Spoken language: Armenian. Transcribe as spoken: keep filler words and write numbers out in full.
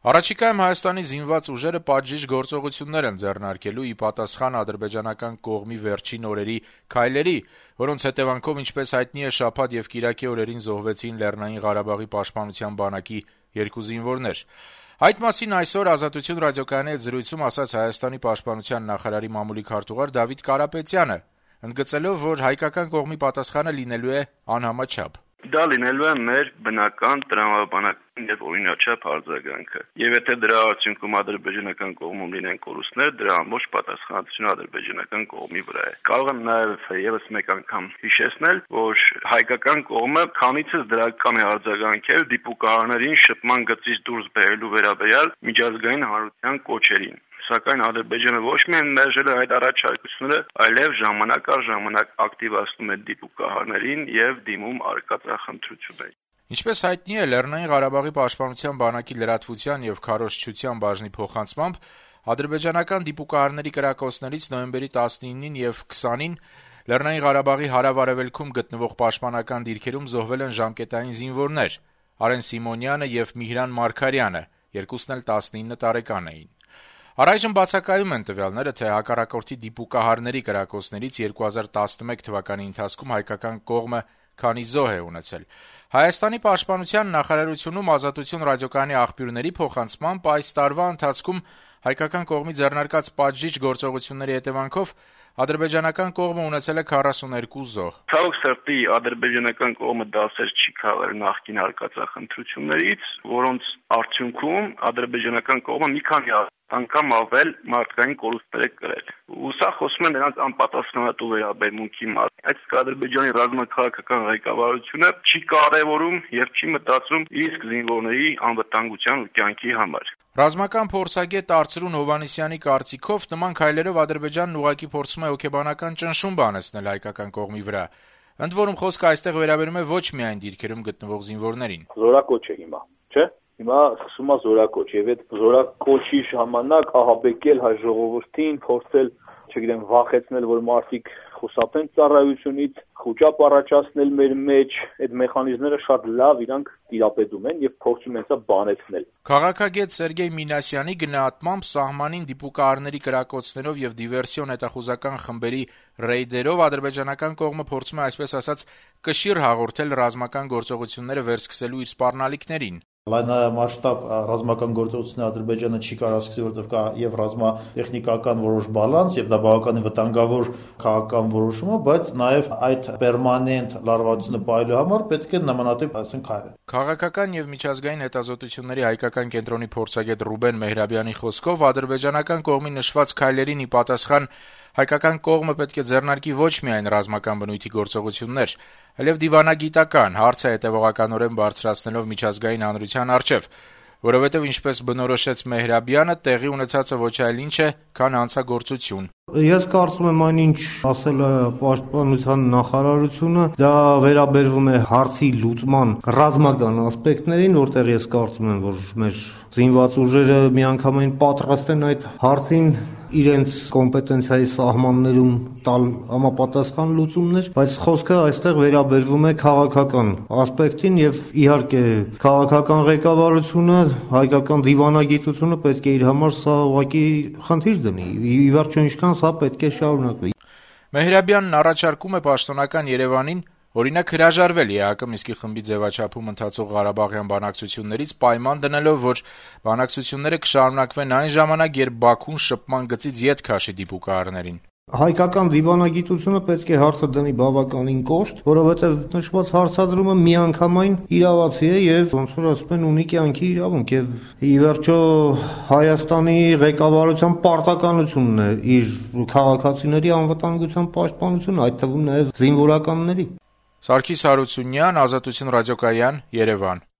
Առաջիկայում Հայաստանի զինված ուժերը պատժիչ գործողություններ են ձեռնարկելու ի պատասխան ադրբեջանական կողմի վերջին օրերի քայլերի, որոնց հետևանքով, ինչպես հայտնի է, շաբաթ եւ կիրակի օրերին զոհվեցին Լեռնային Ղարաբաղի պաշտպանության բանակի երկու զինվորներ։ Այդ մասին այսօր «Ազատություն» ռադիոկայանի հետ զրույցում ասաց Հայաստանի պաշտպանության նախարարի մամուլի քարտուղար Դավիթ Կարապետյանը, ընդգծելով, որ հայկական կողմի պատասխանը լինելու է անհամաչափ։ Դա լինելու է մեր բնական տրամաբանական եւ օրինաչափ արձագանքը։ Եվ եթե դրա արդյունքում ադրբեջանական կողմում լինեն կորուստներ, դրա ամբողջ պատասխանատվությունը ադրբեջանական կողմի վրա է։ Կարող եմ նաեւ եւս մեկ անգամ հիշեցնել, որ հայկական կողմը քանիցս դրական է արձագանքել դիպուկահարներին շփման գծից դուրս բերելու վերաբերյալ միջազգային հանրության կոչերին։ Սակայն Ադրբեջանը ոչ միայն մերժել է այդ առաջարկությունները, այլև ժամանակ առ ժամանակ ակտիվացնում է դիպուկահարներին եւ դիմում արկածախնդրությունների։ Ինչպես հայտնի է, Լեռնային Ղարաբաղի պաշտպանության բանակի լրատվության եւ քարոզչության բաժնի փոխանցմամբ ադրբեջանական դիպուկահարների կրակոցներից նոյեմբերի տասնինին եւ քսանին Լեռնային Ղարաբաղի հարավ-արևելքում գտնվող պաշտպանական դիրքերում զոհվել են ժամկետային զինվորներ Արեն Սիմոնյանը եւ Միհրան Մարգարյանը, երկուսն էլ տասնինը տարեկան էին։ Առայժմ բացակայում են տվյալները, թե հակառակորդի դիպուկահարների կրակոցներից երկու հազար տասնմեկ թվականի ընթացքում հայկական կողմը քանի զոհ է ունեցել։ Հայաստանի պաշտպանության նախարարությունում «Ազատություն» ռադիոկայանի աղբյուրների փոխանցմամբ այս տարվա ընթացքում հայկական կողմի ձեռնարկած պատժիչ գործողությունների հետևանքով ադրբեջանական կողմը ունեցել է քառասուներկու զոհ։ Ցավոք սրտի ադրբեջանական կողմը դասեր չի քաղել նախկին արկածախնդրություններից, որոնց արդյունքում ադրբեջանական կողմը մի քանի անգամ ավել մարդկային կորուստներ է կրել։ Ու սա խոսում է նրանց անպատասխանատու վերաբերմունքի մասին։ Այդ Ադրբեջանի ռազմաքաղաքական ղեկավարությունը չի կարևորում եւ չի մտածում իսկ զինվորների անվտանգության ու կյանքի համար։ Ռազմական փորձագետ Արծրուն Հովհաննիսյանի կարծիքով նման քայլերով Ադրբեջանն ուղղակի փորձում է հոգեբանական ճնշում բանեցնել հայկական կողմի վրա։ Ընդ որում խոսքը այստեղ վերաբերում է ոչ միայն դիրքերում գտնվող զինվորներին։ Զորակոչ է հիմա, չէ՞։ Հիմա սկսում է զորակոչ եւ այդ զորակոչի ժամանակ ահաբեկել հայ ժողովրդին, փորձել, չգիտեմ, վախեցնել, որ մարդիկ խուսափեն ծառայությունից, խոճապ առաջացնել մեր մեջ, այդ մեխանիզմները շատ լավ իրանք տիրապետում են եւ փորձում են սա բանեցնել։ Քաղաքագետ Սերգեյ Մինասյանի գնահատմամբ սահմանին դիպուկահարների կրակոցներով եւ դիվերսիոն հետախուզական խմբերի ռեյդերով ադրբեջանական կողմը փորձում է այսպես ասած կշիռ հաղորդել ռազմական գործողությունները վերսկսելու իր սպառնալիքներին։ Լայնամասշտաբ ռազմական գործողությունները Ադրբեջանը չի կարող սկսել, որովհետև կա եւ ռազմատեխնիկական որոշ բալանս եւ դա բավականին վտանգավոր քաղաքական որոշում է, բայց նաեւ այդ պերմանենտ լարվածությունը պահելու համար պետք է նմանատիպ, ասենք, քայլել։ Քաղաքական եւ միջազգային հետազոտությունների հայկական կենտրոնի փորձագետ Ռուբեն Մեհրաբյանի խոսքով ադրբեջանական կողմի նշված քայլերին ի պատասխան հայկական կողմը պետք է ձեռնարկի ոչ միայն ռազմական բնույթի գործողություններ, այլև դիվանագիտական, հարցը հետևողականորեն բարձրացնելով միջազգային հանրության առջև, որովհետև ինչպես բնորոշեց Մեհրաբյանը, տեղի ունեցածը ոչ այլ ինչ է, քան հանցագործություն։ Ես կարծում եմ այնինչ ասել է պաշտպանության նախարարությունը, դա վերաբերվում է հարցի լուծման ռազմական ասպեկտներին, որտեղ ես կարծում եմ, որ մեր զինված ուժերը միանգամայն պատրաստ են այդ հարցին իրենց կոմպետենցիայի սահմաններում տալ համապատասխան լուծումներ, բայց խոսքը այստեղ վերաբերվում է քաղաքական ասպեկտին եւ իհարկե քաղաքական ղեկավարությունը, հայկական դիվանագիտությունը պետք է իր համար սա ուղղակի խնդիր դնի։ Ի վերջո ինչքան սա պետք է շարունակվի։ Մեհրաբյանն առաջարկում է պաշտոնական Երևանին օրինակ հրաժարվել ԵԱՀԿ Մինսկի խմբի ձևաչափում ընթացող Ղարաբաղյան բանակցություններից պայման դնելով, որ բանակցությունները կշարունակվեն այն ժամանակ, երբ Բաքուն շփման գծից ետ քաշի դիպուկահարներին։ Հայկական դիվանագիտությունը պետք է հարցը դնի բավականին կոշտ, որովհետև նշված հարցադրումը միանգամայն իրավացի է եւ ոնց որ ասում են ունի կյանքի իրավունք եւ ի վերջո Հայաստանի ղեկավարության պարտականությունն է իր քաղաքացիների անվտանգության պաշտպանությունը, այդ թվում նաեւ զինվորականների։ Սարգիս Հարությունյան, Ազատություն ռադիոկայան, Երևան։